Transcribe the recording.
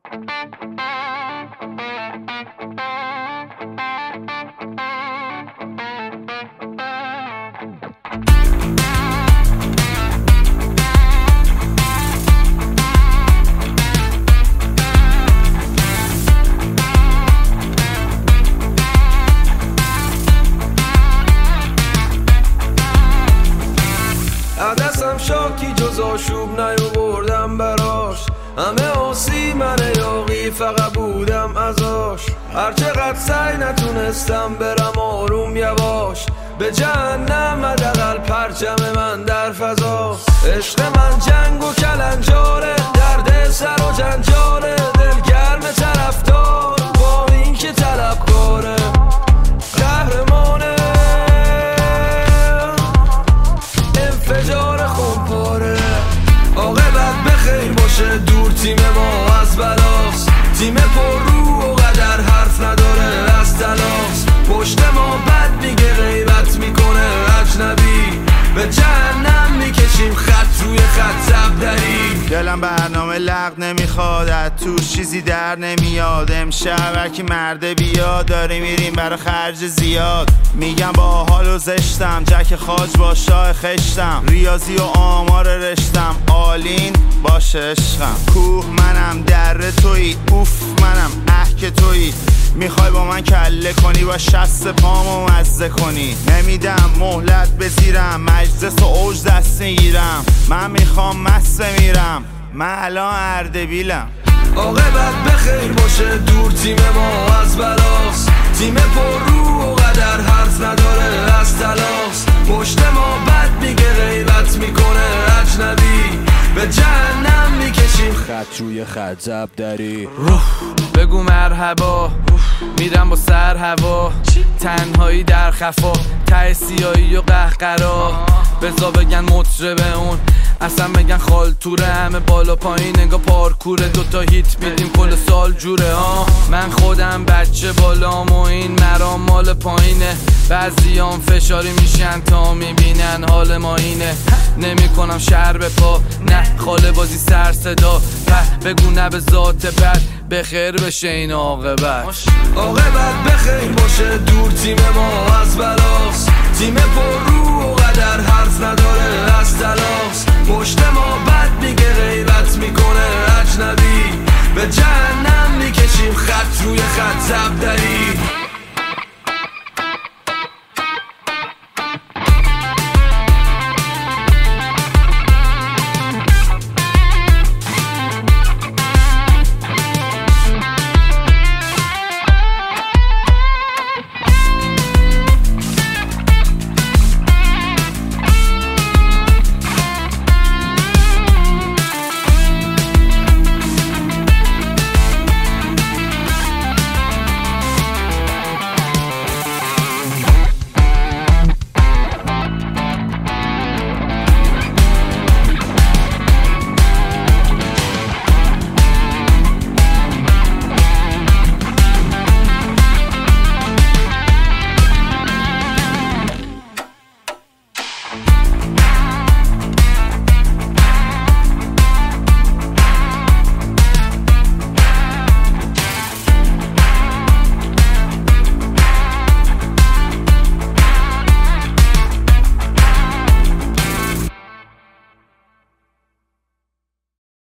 عدسم شاکی جز آشوب نیاوردم براش، همه آسی من یاقی فقط بودم ازاش. هرچقدر سعی نتونستم برم آروم یواش، به جهنم حداقل پرچم من در فضاست. عشق من جنگ و کلنجاره، درد سر و جنجاله، دلگرم طرفدار با این که طلبکاره. قهرمانه انفجار خونپاره، عاقبت بخیر باشه دور تیم ما از بلاست. تیم پر رو و قدر حرف نداره از تلاست، پشت ما بد میگه غیبت میکنه اجنبی، به جهنم میکشیم خط روی خط زبدری. دلم برنامه لغ نمیخواد، از توش چیزی در نمیاد. امشب هرکی مرده بیاد، داره میریم برا خرج زیاد. میگم با حال و زشتم، جک خاج با شاه خشتم. ریاضی و آمار رشتم، آلین باشه عشقم. کوه منم در تویی، اوف منم که تویی. میخوای با من کله کنی، با شست پامو مزه کنی. نمیدم مهلت بزیرم، مجلس و اوج دست میگیرم. من میخوام مست میرم، من الان اردبیلم. عاقبت بخیر باشه دور تیم ما از بلاست. تیم پر رو و قدر حرف نداره از تلاست، پشت ما بد میگه غیبت میکنه اجنبی، به جهنم میکشیم خط روی خط زبدری. بگو مرحبا، میرم با سر هوا. تنهایی در خفا، ته سیاهی و قهقرا. بزا بگن مطربه اون، اصلا بگن خالتوره. همه بالا پایین انگا پارکوره، دوتا هیت میدیم کل سال جوره ها. من خودم بچه بالام و این مرام مال پایینه. بعضیام فشاری میشن تا میبینن حال ما اینه. نمی کنم شر به پا، نه خاله بازی سر صدا. بگو نه به ذات بد، بخیر بشه این عاقبت. عاقبت بخیر باشه دور تیم ما از بلاست. تیم پر رو و قدر حرف نداره از تلاست،